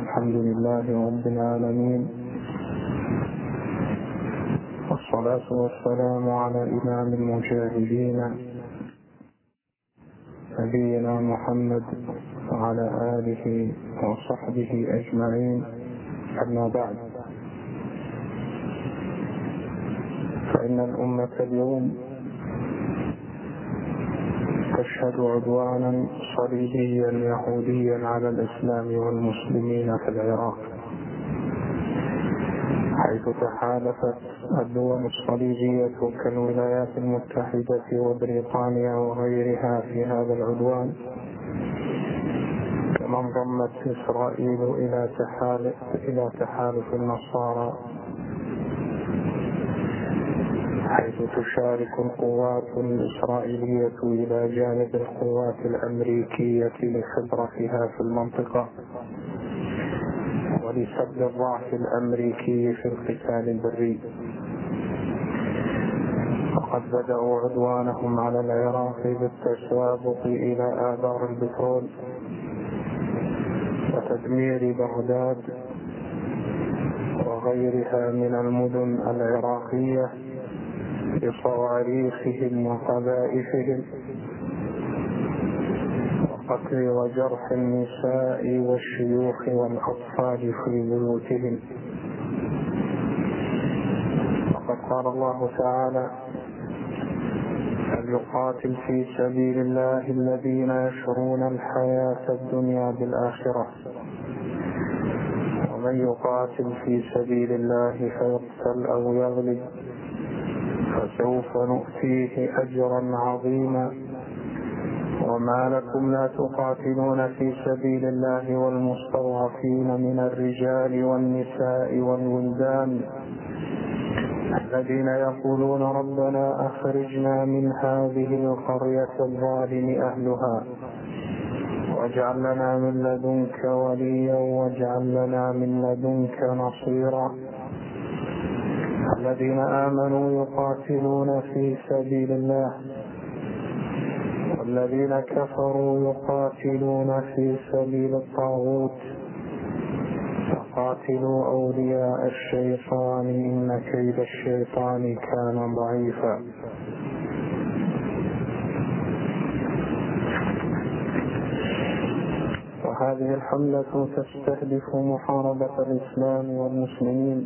الحمد لله رب العالمين، والصلاة والسلام على إمام المجاهدين نبينا محمد وعلى آله وصحبه أجمعين. أما بعد، فإن الأمة اليوم تشهد عدوانا صليبيا يهوديا على الإسلام والمسلمين في العراق، حيث تحالفت الدول الصليبية كالولايات المتحدة وبريطانيا وغيرها في هذا العدوان، كما انضمت إسرائيل إلى تحالف النصارى، حيث تشارك القوات الإسرائيلية إلى جانب القوات الأمريكية لخبرتها في المنطقة ولسد الضعف الأمريكي في القتال البري. وقد بدأوا عدوانهم على العراق بالتسابق إلى آبار البترول وتدمير بغداد وغيرها من المدن العراقية بصواريخهم وقذائفهم، وقتل وجرح النساء والشيوخ والأطفال في بيوتهم. وقد قال الله تعالى: فليقاتل في سبيل الله الذين يشرون الحياة الدنيا بالآخرة، ومن يقاتل في سبيل الله فيقتل أو يغلب فسوف نؤتيه أجرا عظيما. وما لكم لا تقاتلون في سبيل الله والمستضعفين من الرجال والنساء والولدان الذين يقولون ربنا أخرجنا من هذه القرية الظالم أهلها واجعل لنا من لدنك وليا واجعل لنا من لدنك نصيرا. الذين آمنوا يقاتلون في سبيل الله والذين كفروا يقاتلون في سبيل الطاغوت فقاتلوا أولياء الشيطان إن كيد الشيطان كان ضعيفا. وهذه الحملة تستهدف محاربة الإسلام والمسلمين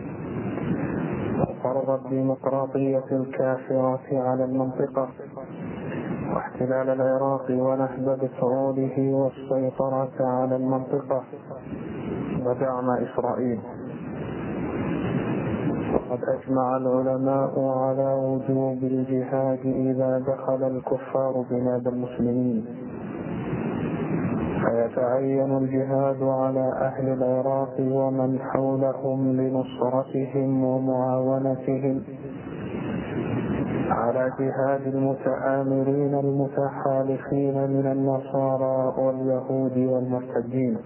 وفرض الديمقراطية الكافرة على المنطقة واحتلال العراق ونهب بتروله والسيطرة على المنطقة ودعم إسرائيل. وقد أجمع العلماء على وجوب الجهاد إذا دخل الكفار بلاد المسلمين، فيتعين الجهاد على أهل العراق ومن حولهم لنصرتهم ومعاونتهم على جهاد المتآمرين المتحالفين من النصارى واليهود والمرتدين.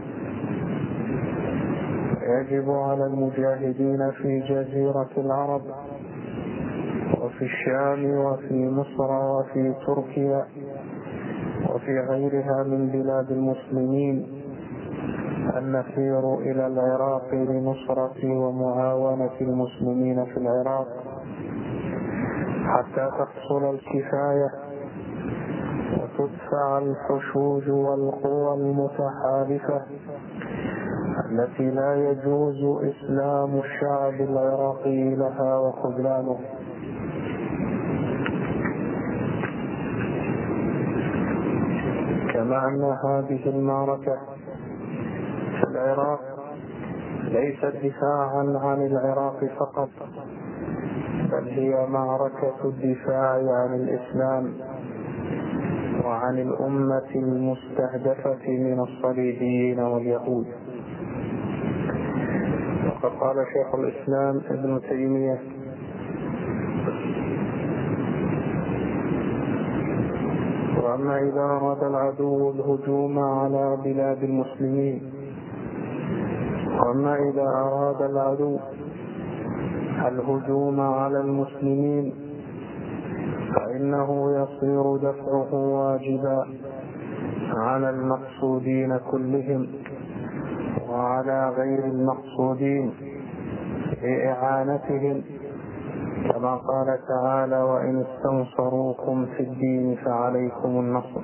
يجب على المجاهدين في جزيرة العرب وفي الشام وفي مصر وفي تركيا وفي غيرها من بلاد المسلمين أن نسير إلى العراق لنصرة ومعاونة المسلمين في العراق حتى تحصل الكفاية وتدفع الحشود والقوى المتحالفة التي لا يجوز إسلام الشعب العراقي لها وخذلانه. كما أن هذه المعركة في العراق ليست دفاعا عن العراق فقط، بل هي معركة الدفاع عن الإسلام وعن الأمة المستهدفة من الصليبيين واليهود. وقد قال شيخ الإسلام ابن تيمية: وأما إذا أراد العدو الهجوم على بلاد المسلمين وأما إذا أراد العدو الهجوم على المسلمين فإنه يصير دفعه واجبا على المقصودين كلهم على غير المقصودين لإعانتهم، كما قال تعالى: وإن استنصروكم في الدين فعليكم النصر.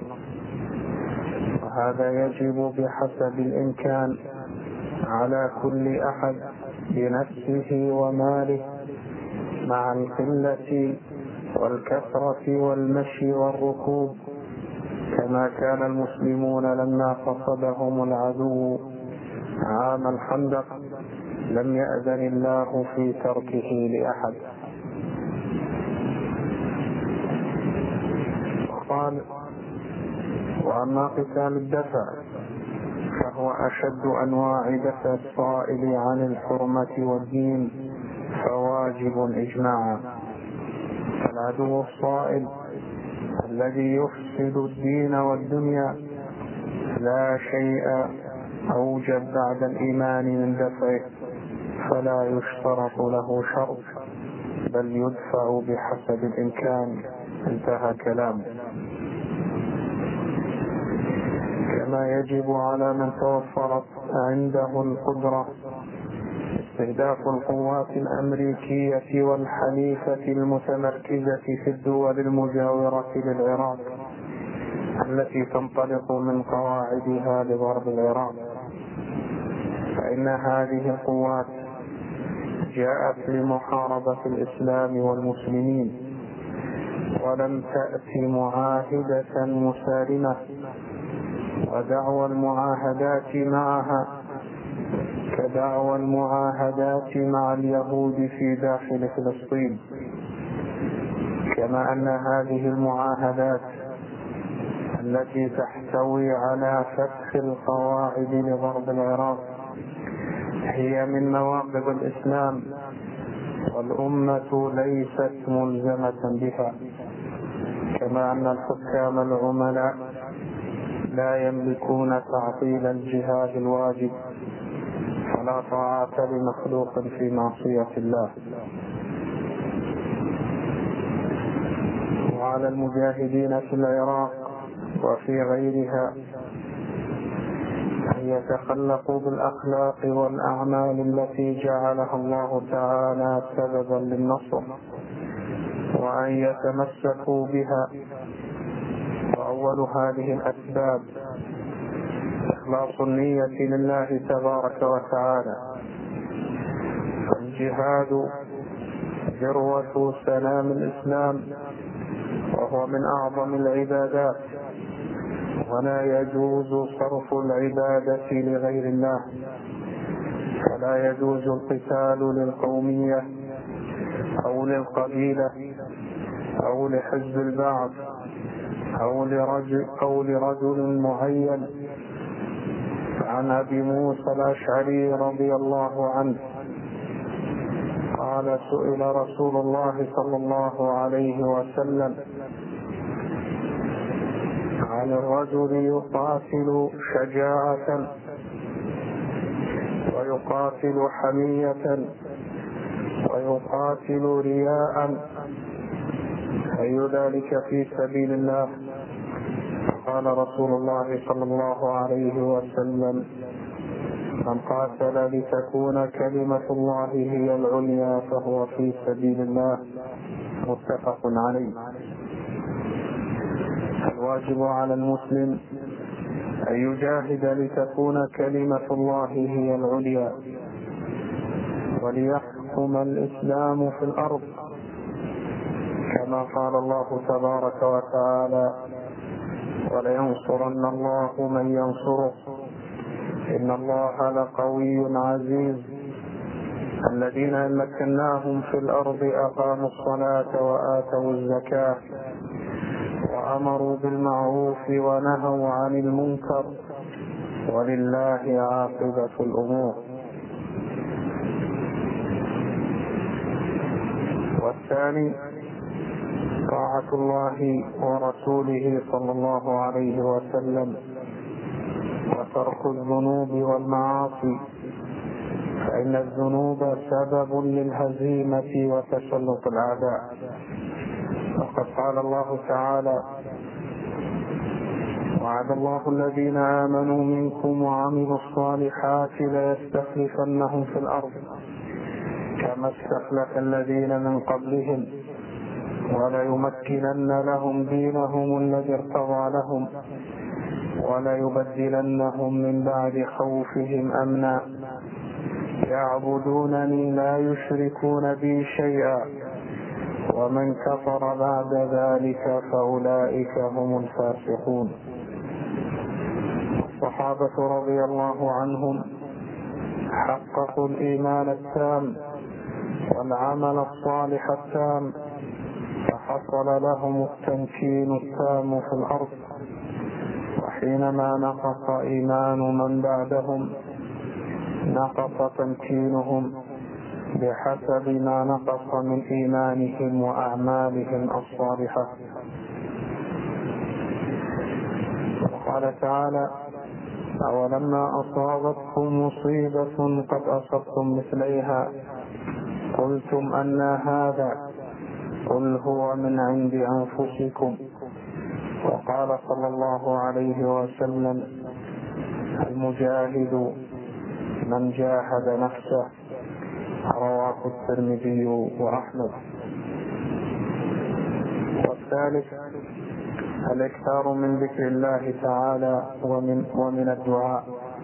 وهذا يجب بحسب الإمكان على كل أحد بنفسه وماله، مع القلة والكثرة والمشي والركوب، كما كان المسلمون لما قصدهم العدو عام الخندق لم يأذن الله في تركه لأحد. قال: وأما قتال الدفع فهو أشد أنواع دفع الصائل عن الحرمة والدين، فواجب إجماعا. العدو الصائل الذي يفسد الدين والدنيا لا شيء أوجب بعد الإيمان من دفعه، فلا يشترط له شرط، بل يدفع بحسب الإمكان. انتهى كلامه. كما يجب على من توفرت عنده القدرة استهداف القوات الأمريكية والحليفة المتمركزة في الدول المجاورة للعراق التي تنطلق من قواعدها لضرب العراق، فإن هذه القوات جاءت لمحاربة الإسلام والمسلمين، ولم تأتي معاهدة مسالمة، ودعوى المعاهدات معها كدعوى المعاهدات مع اليهود في داخل فلسطين، كما أن هذه المعاهدات التي تحتوي على فتح القواعد لضرب العراق هي من نواقض الإسلام، والأمة ليست ملزمة بها، كما أن الحكام العملاء لا يملكون تعطيل الجهاد الواجب، فلا طاعة لمخلوق في معصية الله. وعلى المجاهدين في العراق وفي غيرها أن يتخلقوا بالأخلاق والأعمال التي جعلها الله تعالى سببا للنصر، وأن يتمسكوا بها. وأول هذه الأسباب إخلاص النية لله تبارك وتعالى. الجهاد ذروة سلام الإسلام، وهو من أعظم العبادات، ولا يجوز صرف العبادة لغير الله، فلا يجوز القتال للقومية أو للقبيلة أو لحزب البعض أو لرجل معين. عن أبي موسى الأشعري رضي الله عنه قال: سئل رسول الله صلى الله عليه وسلم عن الرجل يقاتل شجاعة ويقاتل حمية ويقاتل رياء، أي ذلك في سبيل الله؟ قال رسول الله صلى الله عليه وسلم: من قاتل لتكون كلمة الله هي العليا فهو في سبيل الله. متفق عليه. الواجب على المسلم أن يجاهد لتكون كلمة الله هي العليا، وليحكم الإسلام في الأرض، كما قال الله تبارك وتعالى: ولينصرن الله من ينصره إن الله لقوي عزيز. الذين إن مكناهم في الأرض أقاموا الصلاة وآتوا الزكاة وأمروا بالمعروف ونهوا عن المنكر ولله عاقبة الأمور. والثاني طاعة الله ورسوله صلى الله عليه وسلم وترك الذنوب والمعاصي، فإن الذنوب سبب للهزيمة وتسلط الأعداء. وقد قال الله تعالى: وعد الله الذين آمنوا منكم وعملوا الصالحات ليستخلفنهم في الأرض كما استخلف الذين من قبلهم وليمكنن لهم دينهم الذي ارتضى لهم وليبدلنهم من بعد خوفهم أمنا يعبدونني لا يشركون بي شيئا ومن كفر بعد ذلك فأولئك هم الفاسقون. الصحابة رضي الله عنهم حققوا الإيمان التام والعمل الصالح التام فحصل لهم التمكين التام في الأرض، وحينما نقص إيمان من بعدهم نقص تمكينهم بحسب ما نقص من إيمانهم وأعمالهم الصالحة. وقال تعالى: أولما أصابتكم مصيبة قد أصبتم مثليها قلتم أنى هذا قل هو من عند أنفسكم. وقال صلى الله عليه وسلم: المجاهد من جاهد نفسه. رواه الترمذي وأحمد. والثالث الإكثار من ذكر الله تعالى ومن الدعاء.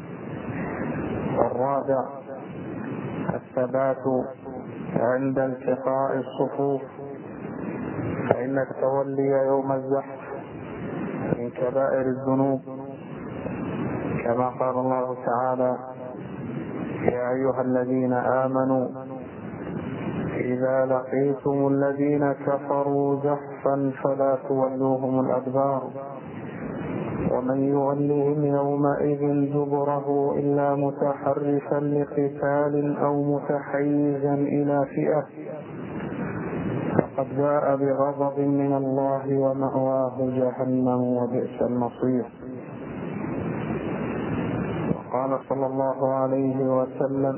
والرابع الثبات عند التقاء الصفوف، فإن التولي يوم الزحف من كبائر الذنوب، كما قال الله تعالى: يا أيها الذين آمنوا إذا لقيتم الذين كفروا زحفا فلا تولوهم الأدبار ومن يولهم يومئذ دبره إلا متحرفا لقتال أو متحيزا إلى فئة فقد باء بغضب من الله ومأواه جهنم وبئس المصير. وقال صلى الله عليه وسلم: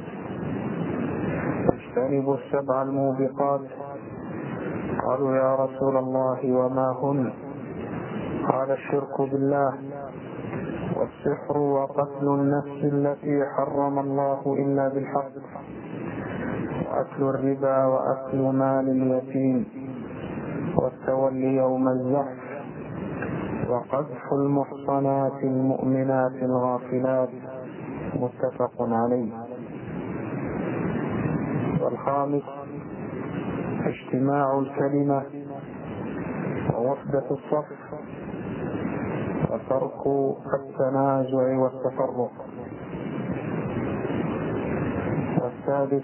اجتنبوا السبع الموبقات. قالوا: يا رسول الله وما هن؟ قال: الشرك بالله والسحر وقتل النفس التي حرم الله إلا بالحق وأكل الربا وأكل مال اليتيم والتولي يوم الزحف وقذف المحصنات المؤمنات الغافلات. متفق عليه. والخامس اجتماع الكلمة ووحدة الصف وترك التنازع والتفرق. والسادس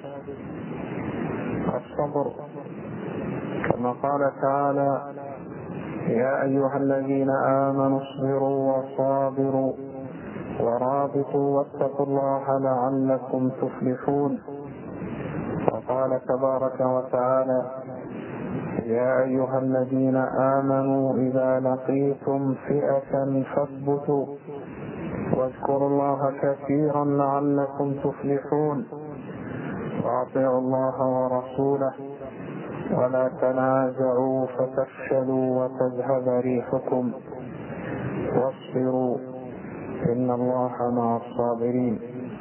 الصبر، كما قال تعالى: يا أيها الذين آمنوا اصبروا وصابروا ورابطوا واتقوا الله لعلكم تفلحون. وقال تبارك وتعالى: يا أيها الذين آمنوا إذا لقيتم فئة فاثبتوا واذكروا الله كثيرا لعلكم تفلحون وأطيعوا الله ورسوله ولا تنازعوا فتفشلوا وتذهب ريحكم واصبروا إن الله مع الصابرين.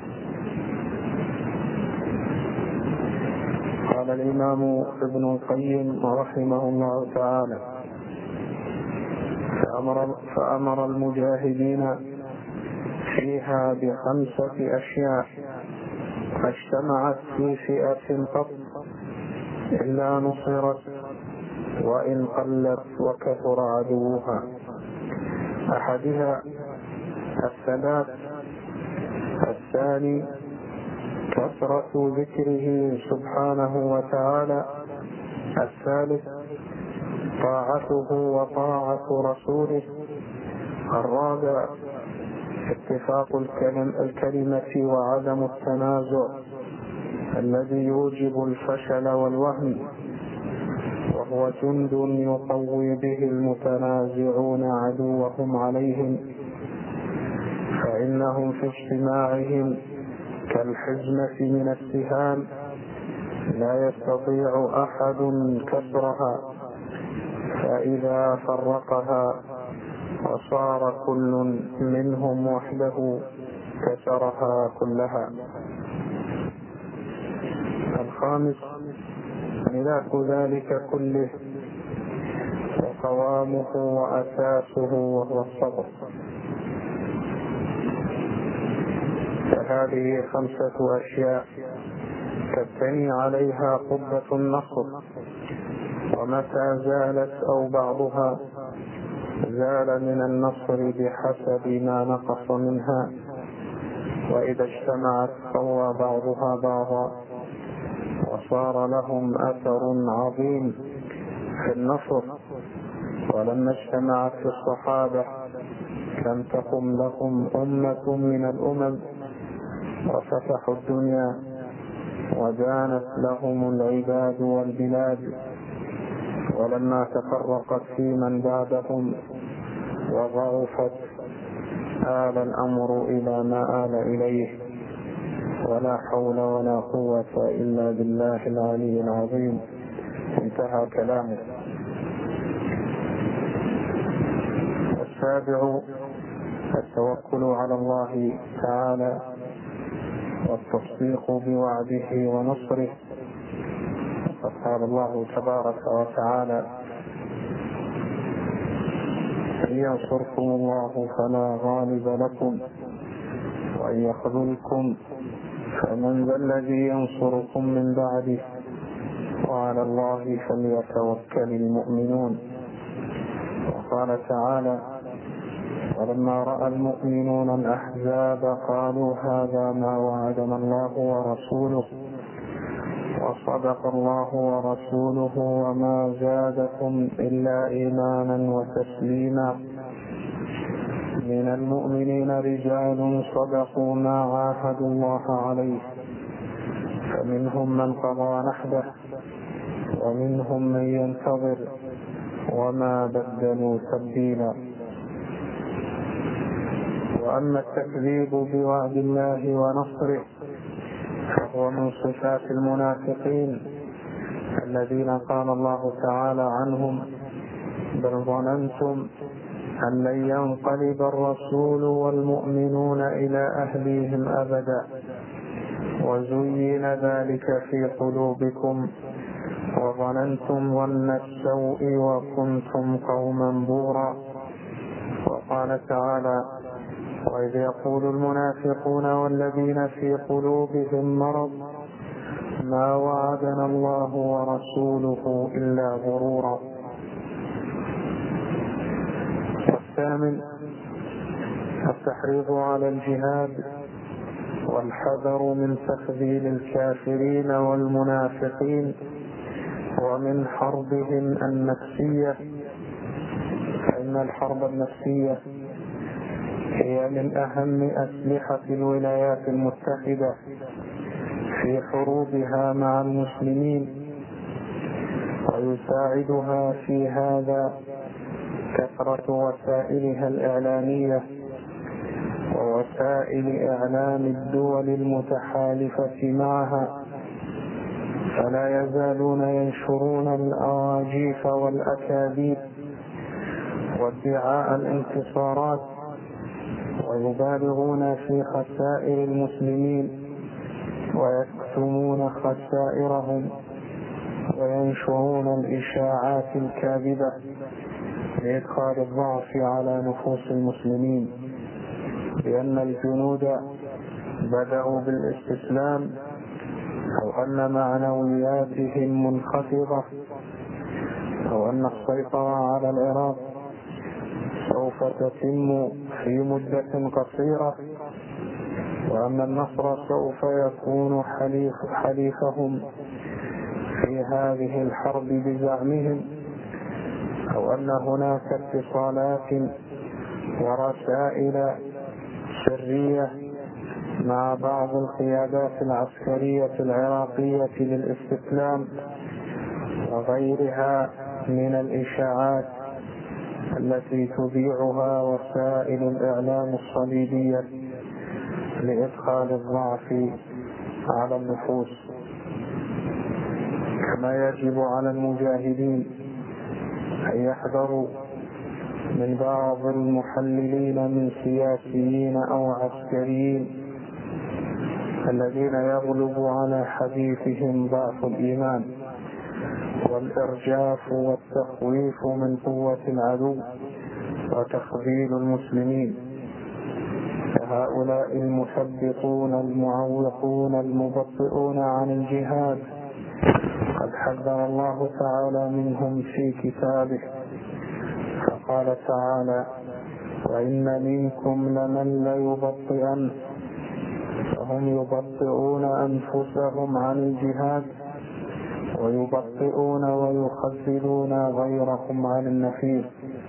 قال الإمام ابن القيم رحمه الله تعالى: فأمر المجاهدين فيها ب5 أشياء فاجتمعت في فئة قط إلا نصرت وإن قلت وكثر عدوها. أحدها الثبات، الثاني كثرة ذكره سبحانه وتعالى، الثالث طاعته وطاعة رسوله، الرابع اتفاق الكلمة وعدم التنازع الذي يوجب الفشل والوهن، وهو جند يقوي به المتنازعون عدوهم عليهم، فإنهم في اجتماعهم كالحزمة من السهام لا يستطيع أحد كسرها، فإذا فرقها وصار كل منهم وحده كسرها كلها. الخامس ملاك ذلك كله وقوامه وأساسه وهو الصبر. فهذه 5 أشياء تبتني عليها قبة النصر، ومتى زالت أو بعضها زال من النصر بحسب ما نقص منها، وإذا اجتمعت قوى بعضها بعضا وصار لهم أثر عظيم في النصر. ولما اجتمعت في الصحابة لم تقم لهم أمة من الأمم وفتحوا الدنيا وجانت لهم العباد والبلاد. ولما تفرقت في من بعدهم وضعفت آل الأمر إلى ما آل إليه، ولا حول ولا قوة إلا بالله العلي العظيم. انتهى كلامه. السابع التوكل على الله تعالى والتصديق بوعده ونصره. وقد قال الله تبارك وتعالى: إن ينصركم الله فلا غالب لكم وإن يخذلكم فمن ذا الذي ينصركم من بعده وعلى الله فليتوكل المؤمنون. وقال تعالى: ولما رأى المؤمنون الأحزاب قالوا هذا ما وعدنا الله ورسوله وصدق الله ورسوله وما زادكم إلا إيمانا وتسليما. من المؤمنين رجال صدقوا ما عاهدوا الله عليه فمنهم من قضى نحبه ومنهم من ينتظر وما بدلوا تبديلا. وأما التكذيب بوعد الله ونصره فهو من صفات المنافقين الذين قال الله تعالى عنهم: بل ظننتم أن لن ينقلب الرسول والمؤمنون إلى أهليهم أبدا وزين ذلك في قلوبكم وظننتم ظن السوء وكنتم قوما بورا. وقال تعالى: وإذ يقول المنافقون والذين في قلوبهم مرض ما وعدنا الله ورسوله إلا غرورا. الثامن التحريض على الجهاد والحذر من تخذيل الكافرين والمنافقين ومن حربهم النفسية، فإن الحرب النفسية هي من أهم أسلحة الولايات المتحدة في حروبها مع المسلمين، ويساعدها في هذا كثرة وسائلها الإعلامية ووسائل إعلام الدول المتحالفة معها، فلا يزالون ينشرون الأواجيف والأكاذيب وادعاء الانتصارات، ويبالغون في خسائر المسلمين ويكتمون خسائرهم وينشرون الإشاعات الكاذبة لإدخال الضعف على نفوس المسلمين بأن الجنود بدأوا بالاستسلام أو أن معنوياتهم منخفضة أو أن السيطرة على العراق سوف تتم في مدة قصيرة وأن النصر سوف يكون حليفهم في هذه الحرب بزعمهم، أو أن هناك اتصالات ورسائل سرية مع بعض القيادات العسكرية العراقية للاستسلام وغيرها من الإشاعات التي تذيعها وسائل الإعلام الصليبية لإدخال الضعف على النفوس. كما يجب على المجاهدين أن يحذروا من بعض المحللين من سياسيين أو عسكريين الذين يغلب على حديثهم ضعف الإيمان والإرجاف والتخويف من قوة العدو وتخذيل المسلمين. فهؤلاء المثبطون المعوقون المبطئون عن الجهاد قد حذر الله تعالى منهم في كتابه، فقال تعالى: وإن منكم لمن ليبطئن، فهم يبطئون أنفسهم عن الجهاد ويبطئون ويخذلون غيرهم عن النفير.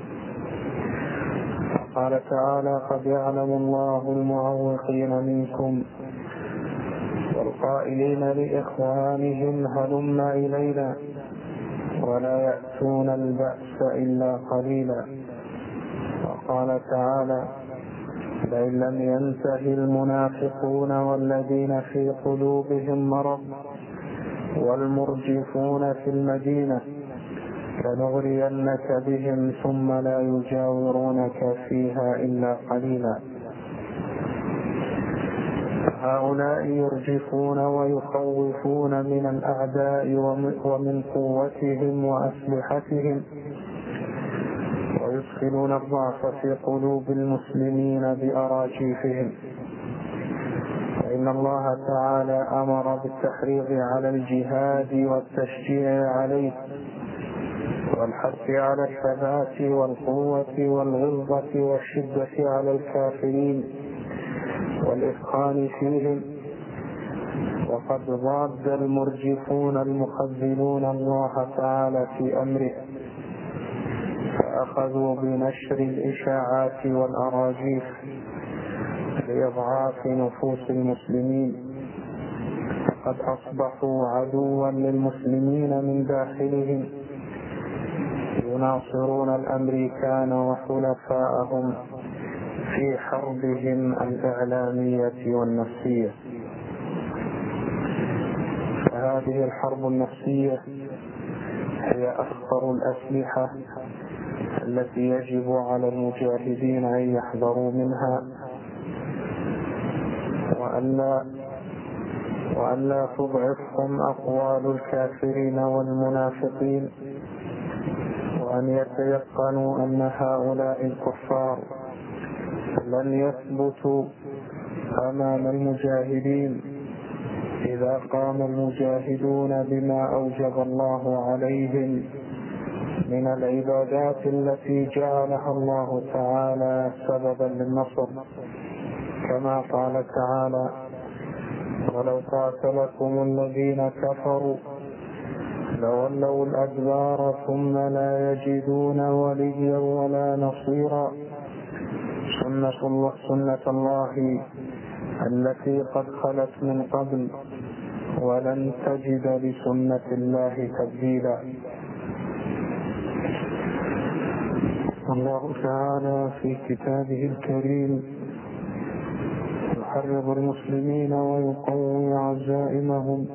قال تعالى: قد يعلم الله المعوقين منكم والقائلين لإخوانهم هلم إلينا ولا يأتون البأس إلا قليلا. وقال تعالى: لئن لم ينته المنافقون والذين في قلوبهم مرض والمرجفون في المدينة لنغرينك بهم ثم لا يجاورونك فيها إلا قليلا. هؤلاء يرجفون ويخوفون من الأعداء ومن قوتهم وأسلحتهم، ويدخلون الضعف في قلوب المسلمين بأراجيفهم. فإن الله تعالى أمر بالتحريض على الجهاد والتشجيع عليه والحث على الثبات والقوة والغلظة والشدة على الكافرين والإثقال فيهم. وقد ضاد المرجفون المخذلون الله تعالى في أمره، فأخذوا بنشر الإشاعات والأراجيف لإضعاف نفوس المسلمين، فقد أصبحوا عدوا للمسلمين من داخلهم، يناصرون الأمريكان وحلفاءهم في حربهم الإعلامية والنفسية. فهذه الحرب النفسية هي أخطر الأسلحة التي يجب على المجاهدين أن يحذروا منها، وألا تضعفهم أقوال الكافرين والمنافقين، وأن يتيقنوا أن هؤلاء الكفار لن يثبتوا أمام المجاهدين إذا قام المجاهدون بما أوجب الله عليهم من العبادات التي جعلها الله تعالى سببا للنصر، كما قال تعالى: ولو قاتلكم الذين كفروا لولوا الأدبار ثم لا يجدون وليا ولا نصيرا، سنة الله التي قد خلت من قبل ولن تجد لسنة الله تبديلا. الله تعالى في كتابه الكريم يحرض المسلمين ويقوي عزائمهم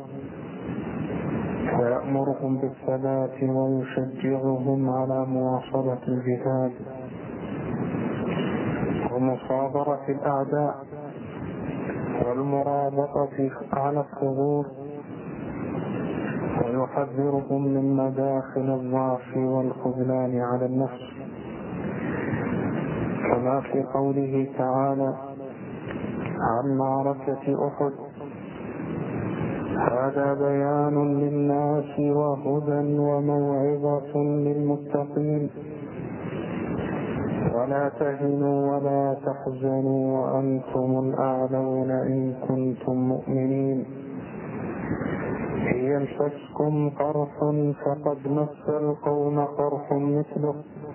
ويأمرهم بالثبات ويشجعهم على مواصلة الجهاد ومصابرة الأعداء والمرابطة على الثغور، ويحذرهم من مداخل الضعف والخذلان على النفس، كما في قوله تعالى عن معركة أحد: هذا بيان للناس وهدى وموعظة للمتقين، ولا تهنوا ولا تحزنوا وأنتم الأعلون إن كنتم مؤمنين، إن يمسسكم قرح فقد مس القوم قرح مثله،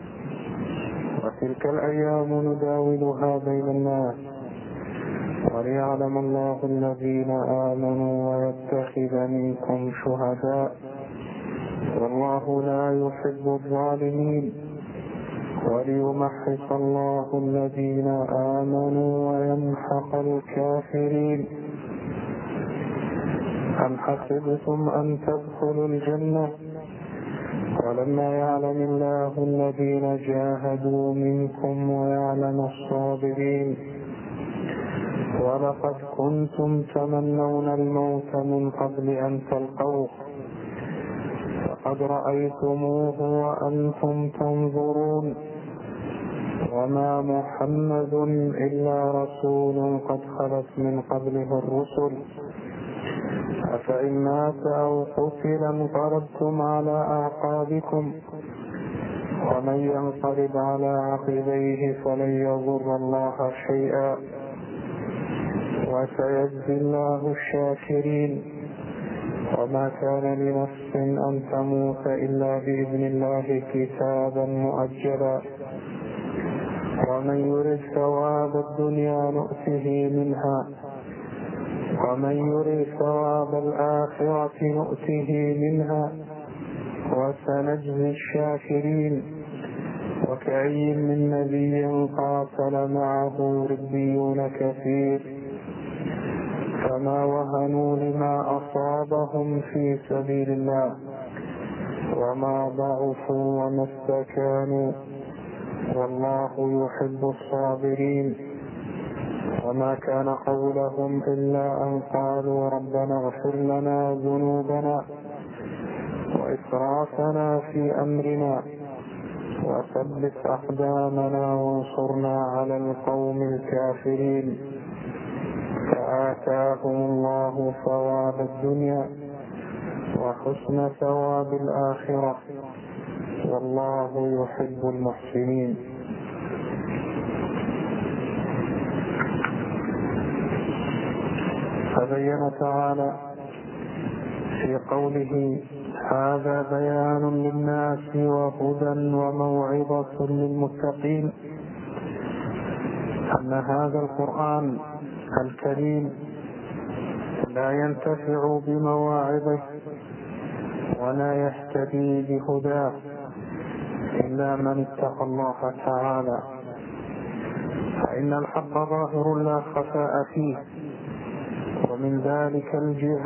وتلك الأيام نداولها بين الناس، وليعلم الله الذين آمنوا ويتخذ منكم شهداء، والله لا يحب الظالمين، وليمحص الله الذين آمنوا ويمحق الكافرين. أم حسبتم أن تدخلوا الجنة ولما يعلم الله الذين جاهدوا منكم ويعلم الصابرين ولقد كنتم تمنون الموت من قبل أن تلقوه فقد رأيتموه وأنتم تنظرون وما محمد إلا رسول قد خلت من قبله الرسل أفإن مات أو قتل انقلبتم على أعقابكم ومن ينقلب على عقبيه فلن يضر الله شيئا وسيجزي الله الشاكرين وما كان لنفس أن تموت إلا بإذن الله كتابا مؤجلا ومن يرد ثواب الدنيا نؤته منها ومن يرد ثواب الآخرة نؤته منها وسنجزي الشاكرين وكأي من نبي قاتل معه ربيون كثير فما وهنوا لما أصابهم في سبيل الله وما ضعفوا وما استكانوا والله يحب الصابرين وما كان قولهم إلا أن قالوا ربنا اغفر لنا ذنوبنا وإسرافنا في أمرنا وثبت أقدامنا وانصرنا على القوم الكافرين فآتاهم الله ثواب الدنيا وحسن ثواب الآخرة والله يحب المحسنين. فبين تعالى في قوله هذا بيان للناس وهدى وموعظة للمتقين أن هذا القرآن الكريم لا ينتفع بمواعظه ولا يهتدي بهداه إلا من اتقى الله تعالى فإن الحق ظاهر لا خفاء فيه ومن ذلك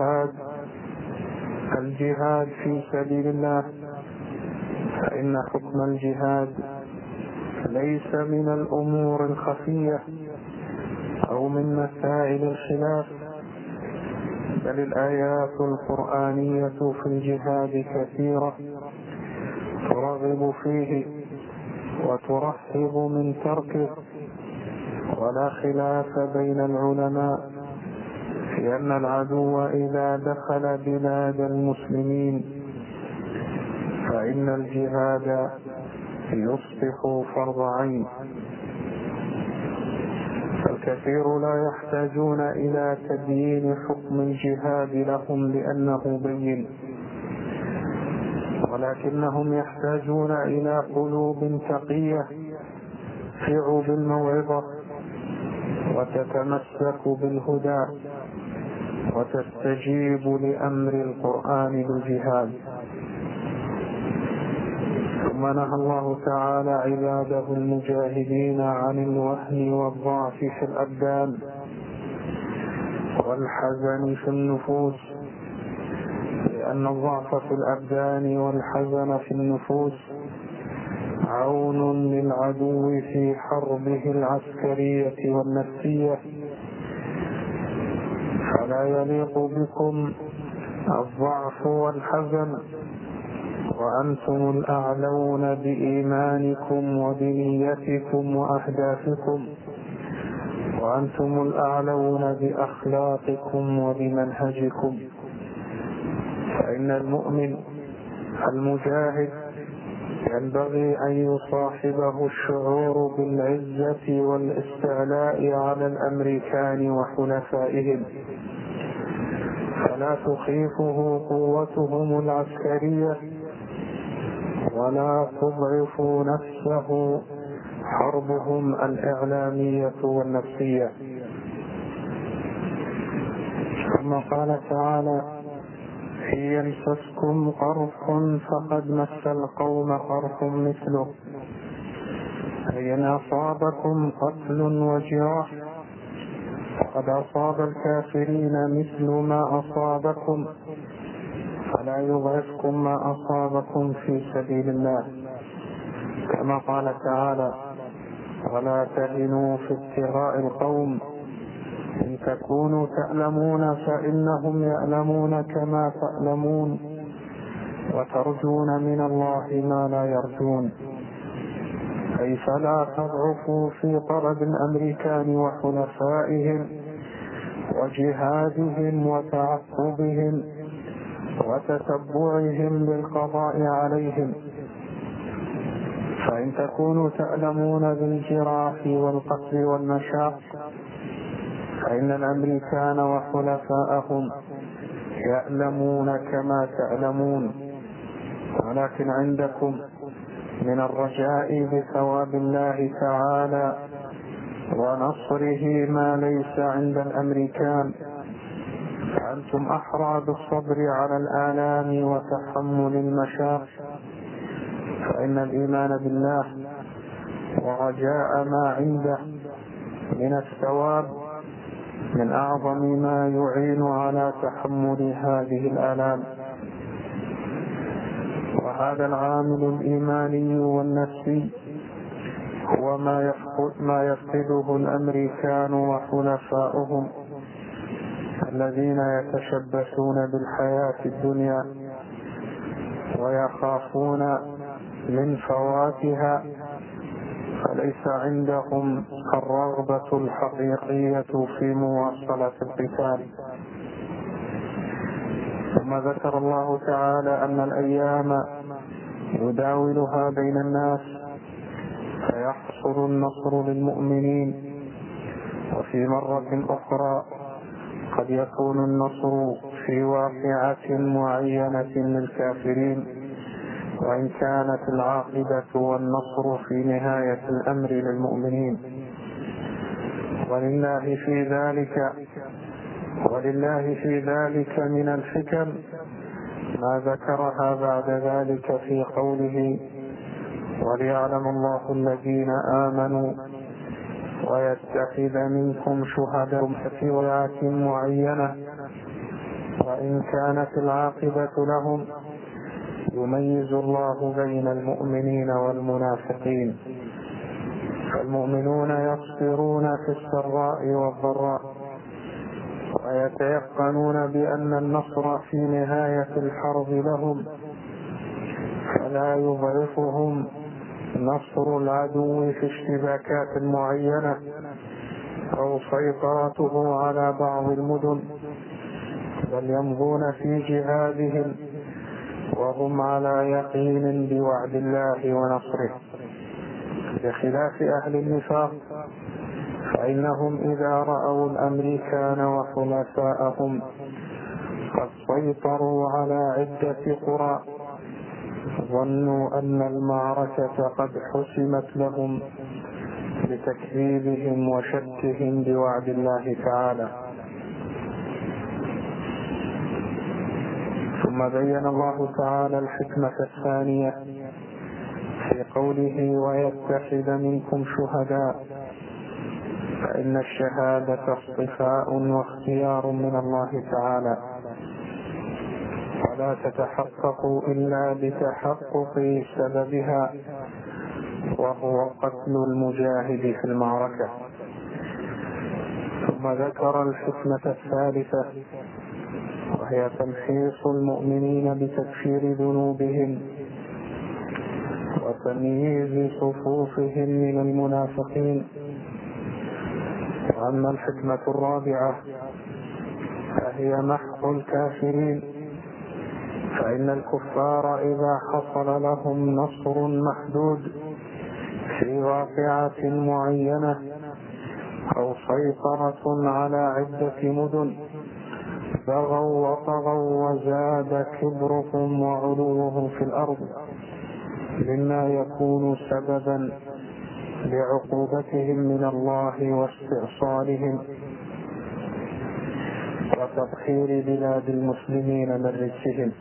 الجهاد في سبيل الله فإن حكم الجهاد ليس من الأمور الخفية أو من مسائل الخلاف بل الآيات القرآنية في الجهاد كثيرة ترغب فيه وترحب من تركه ولا خلاف بين العلماء في أن العدو إذا دخل بلاد المسلمين فإن الجهاد يصبح فرض عين فالكثير لا يحتاجون إلى تبيين حكم الجهاد لهم لأنه بين ولكنهم يحتاجون إلى قلوب تقية تطيع بالموعظة وتتمسك بالهدى وتستجيب لأمر القرآن بالجهاد. ثم نهى الله تعالى عباده المجاهدين عن الوهن والضعف في الأبدان والحزن في النفوس، لأن الضعف في الأبدان والحزن في النفوس عون للعدو في حربه العسكرية والنفسية، فلا يليق بكم الضعف والحزن وأنتم الأعلون بإيمانكم وبنيتكم وأهدافكم، وأنتم الأعلون بأخلاقكم وبمنهجكم. فإن المؤمن المجاهد ينبغي أن يصاحبه الشعور بالعزة والاستعلاء على الأمريكان وحلفائهم، فلا تخيفه قوتهم العسكرية ولا تضعف نفسه حربهم الإعلامية والنفسية. ثم قال تعالى: إن يمسسكم قرح فقد مس القوم قرح مثله، فإن أصابكم قتل وجراح فقد أصاب الكافرين مثل ما أصابكم، فلا يضعفكم ما أصابكم في سبيل الله، كما قال تعالى: ولا تهنوا في ابتغاء القوم إن تكونوا تألمون فإنهم يألمون كما تألمون وترجون من الله ما لا يرجون. أي فلا تضعفوا في طلب الأمريكان وحلفائهم وجهادهم وتعقبهم وتتبعهم للقضاء عليهم، فإن تكونوا تألمون بالجراح والقتل والمشاق فإن الأمريكان وحلفاءهم يألمون كما تألمون، ولكن عندكم من الرجاء بثواب الله تعالى ونصره ما ليس عند الأمريكان، فأنتم أحرى بالصبر على الآلام وتحمل المشاق، فإن الإيمان بالله ورجاء ما عنده من الثواب من أعظم ما يعين على تحمل هذه الآلام. وهذا العامل الإيماني والنفسي هو ما يفقده الأمريكان وحلفاؤهم الذين يتشبثون بالحياة الدنيا ويخافون من فواتها، فليس عندهم الرغبة الحقيقية في مواصلة القتال. ثم ذكر الله تعالى أن الأيام يداولها بين الناس فيحصل النصر للمؤمنين، وفي مرة أخرى قد يكون النصر في واقعة معينة للكافرين، وإن كانت العاقبة والنصر في نهاية الأمر للمؤمنين. ولله في ذلك من الحكم ما ذكرها بعد ذلك في قوله: وليعلم الله الذين آمنوا ويتخذ منكم شهداء في ولاة معينة، وإن كانت العاقبة لهم يميز الله بين المؤمنين والمنافقين، فالمؤمنون يصبرون في السراء والضراء ويتيقنون بأن النصر في نهاية الحرب لهم، فلا يضعفهم نصر العدو في اشتباكات معينة أو سيطرته على بعض المدن، بل يمضون في جهادهم وهم على يقين بوعد الله ونصره، بخلاف أهل النفاق فإنهم إذا رأوا الأمريكان وحلفاءهم قد سيطروا على عدة قرى ظنوا أن المعركة قد حسمت لهم لتكذيبهم وشكهم بوعد الله تعالى. ثم بين الله تعالى الحكمة الثانية في قوله: ويتخذ منكم شهداء، فإن الشهادة اصطفاء واختيار من الله تعالى، ولا تتحقق إلا بتحقق سببها، وهو قتل المجاهد في المعركة. ثم ذكر الحكمة الثالثة وهي تمحيص المؤمنين بتكفير ذنوبهم وتمييز صفوفهم من المنافقين. وأما الحكمة الرابعة فهي محو الكافرين، فإن الكفار إذا حصل لهم نصر محدود في واقعة معينة أو سيطرة على عدة مدن بغوا وطغوا وزاد كبرهم وعلوهم في الأرض، مما يكون سببا لعقوبتهم من الله واستئصالهم وتطهير بلاد المسلمين من رجسهم.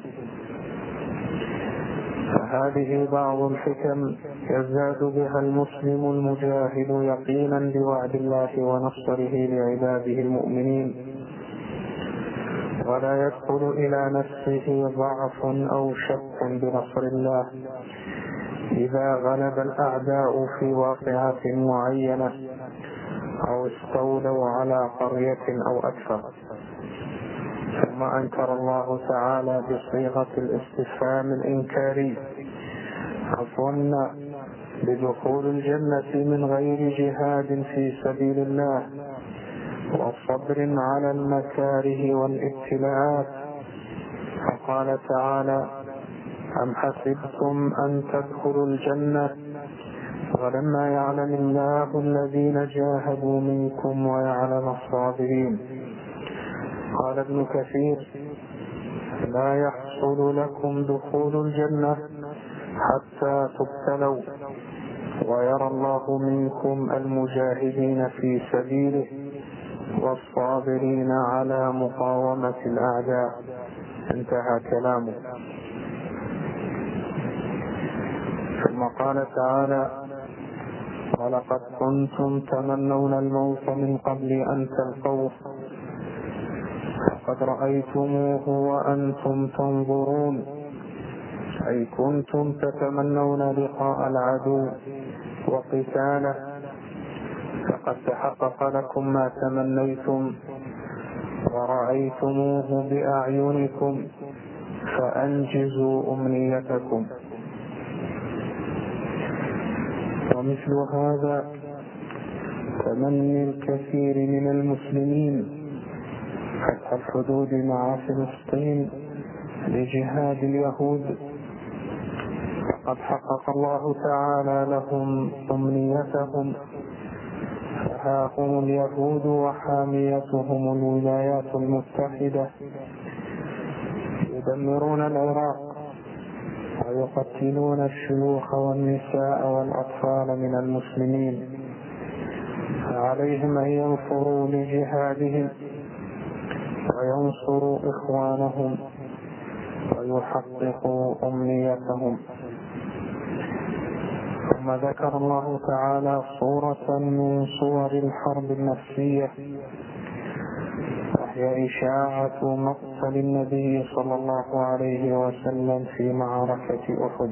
فهذه بعض الحكم يزداد بها المسلم المجاهد يقينا بوعد الله ونصره لعباده المؤمنين، ولا يدخل إلى نفسه ضعف أو شك بنصر الله إذا غلب الأعداء في واقعة معينة أو استولوا على قرية أو أكثر. ثم أنكر الله تعالى بصيغة الاستفهام الإنكاري الظن بدخول الجنة من غير جهاد في سبيل الله وصبر على المكاره والابتلاءات، فقال تعالى: أم حسبتم أن تدخلوا الجنة ولما يعلم الله الذين جاهدوا منكم ويعلم الصابرين. قال ابن كثير: لا يحصل لكم دخول الجنة حتى تبتلوا ويرى الله منكم المجاهدين في سبيله والصابرين على مقاومة الأعداء. انتهى كلامه. ثم قال تعالى: ولقد كنتم تمنون الموت من قبل أن تلقوه فقد رأيتموه وأنتم تنظرون، أي كنتم تتمنون لقاء العدو وقتاله، فقد تحقق لكم ما تمنيتم ورأيتموه بأعينكم فأنجزوا أمنيتكم. ومثل هذا تمني الكثير من المسلمين فتح الحدود مع فلسطين لجهاد اليهود، فقد حقق الله تعالى لهم أمنيتهم، فها هم اليهود وحاميتهم الولايات المتحدة يدمرون العراق ويقتلون الشيوخ والنساء والأطفال من المسلمين، فعليهم أن ينصروا لجهادهم وينصروا إخوانهم ويحققوا أمنيتهم. ثم ذكر الله تعالى صورة من صور الحرب النفسية، وهي إشاعة مقتل النبي صلى الله عليه وسلم في معركة أحد.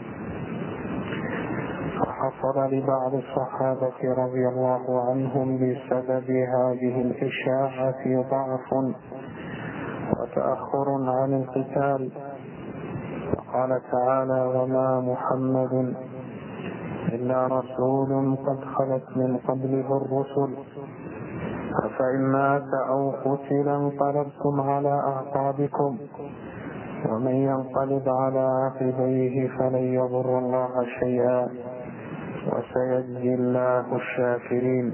فحصل لبعض الصحابة رضي الله عنهم بسبب هذه الإشاعة ضعف وتأخر عن القتال، وقال تعالى: وما محمد إلا رسول قد خلت من قبله الرسل أفإن مات أو قتل انقلبتم على أعقابكم ومن ينقلب على عقبيه فلن يضر الله شيئا وسيجزي الله الشاكرين.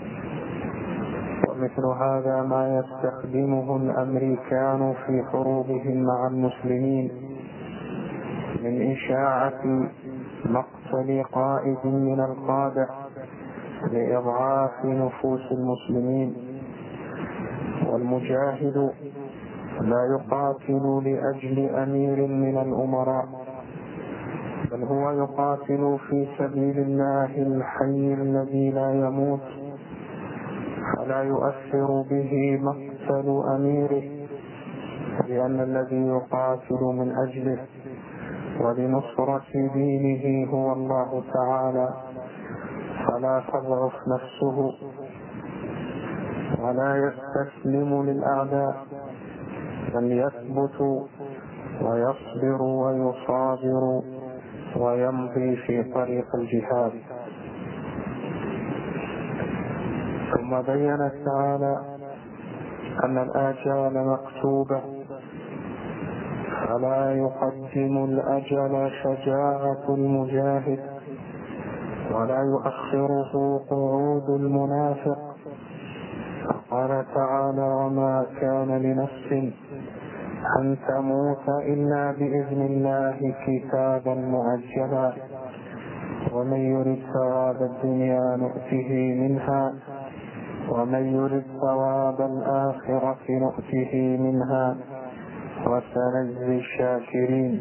ومثل هذا ما يستخدمه الأمريكان في حروبهم مع المسلمين من إشاعة مقتل قائد من القادة لإضعاف نفوس المسلمين. والمجاهد لا يقاتل لأجل أمير من الأمراء، بل هو يقاتل في سبيل الله الحي الذي لا يموت، فلا يؤثر به مقتل أميره، لأن الذي يقاتل من أجله ولنصرة دينه هو الله تعالى، فلا تضعف نفسه ولا يستسلم للأعداء، بل يثبت ويصبر ويصابر ويمضي في طريق الجهاد. ثم بين تعالى أن الآجال مكتوبة، فلا يقدم الأجل شجاعة المجاهد ولا يؤخره قعود المنافق. قال تعالى: وما كان لنفس أن تموت إلا بإذن الله كتابا مؤجلا ومن يرد ثواب الدنيا نؤته منها ومن يرد ثواب الآخرة نؤته منها وسنجزي الشاكرين.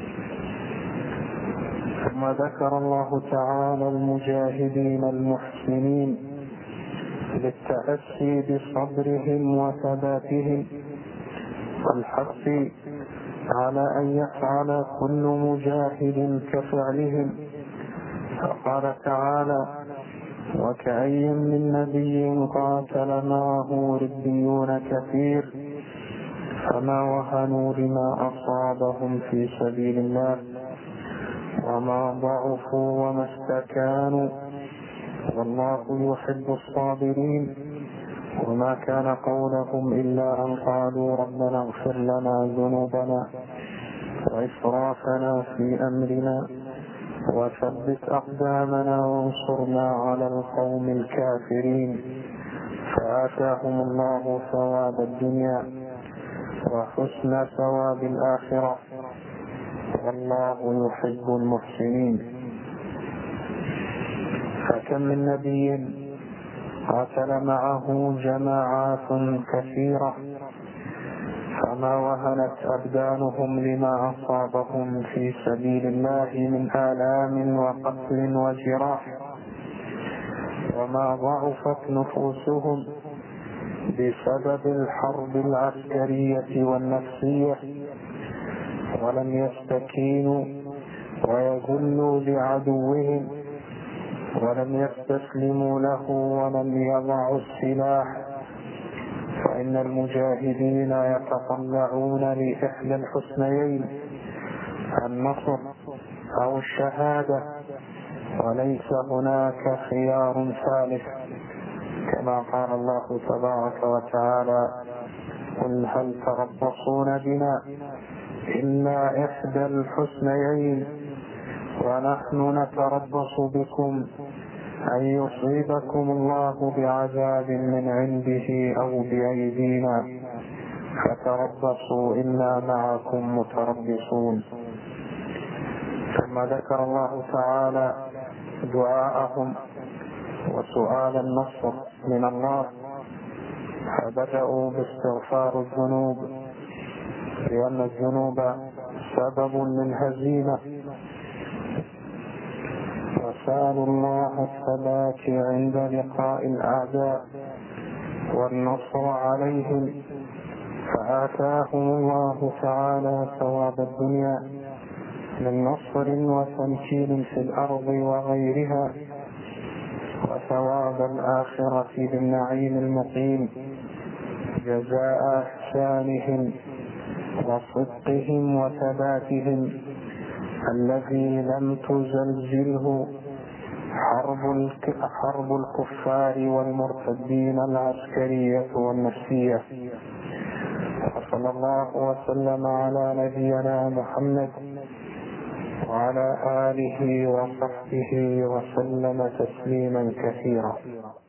ثم ذكر الله تعالى المجاهدين المحسنين للتأسي بصبرهم وثباتهم والحث على أن يفعل كل مجاهد كفعلهم. فقال تعالى: وكأي من نبي قاتل معه ربيون كثير فما وهنوا لما أصابهم في سبيل الله وما ضعفوا وما استكانوا والله يحب الصابرين. وما كان قولهم إلا أن قالوا ربنا اغفر لنا ذنوبنا وإسرافنا في أمرنا وثبت أقدامنا وانصرنا على القوم الكافرين. فآتاهم الله ثواب الدنيا وحسن ثواب الآخرة والله يحب المحسنين. فكم من نبي قاتل معه جماعات كثيرة فما وهنت أبدانهم لما أصابهم في سبيل الله من آلام وقتل وجراح، وما ضعفت نفوسهم بسبب الحرب العسكرية والنفسية، ولم يستكينوا ويذلوا لعدوهم ولم يستسلموا له ولم يضعوا السلاح. فإن المجاهدين يتطلعون لإحدى الحسنيين: النصر أو الشهادة، وليس هناك خيار ثالث، كما قال الله تبارك وتعالى: قل هل تربصون بنا إلا إحدى الحسنيين ونحن نتربص بكم أن يصيبكم الله بعذاب من عنده أو بأيدينا فتربصوا إنا معكم متربصون. ثم ذكر الله تعالى دعاءهم وسؤال النصر من الله، فبدأوا باستغفار الذنوب لأن الذنوب سبب للهزيمة، وسألوا الله الثبات عند لقاء الأعداء والنصر عليهم، فآتاهم الله تعالى ثواب الدنيا من نصر وتمكين في الأرض وغيرها، وثواب الآخرة بالنعيم المقيم جزاء إحسانهم وصدقهم وثباتهم الذي لم تزلزله حرب الكفار والمرتدين العسكرية والنفسية. وصلى الله وسلم على نبينا محمد وعلى آله وصحبه وسلم تسليما كثيرا.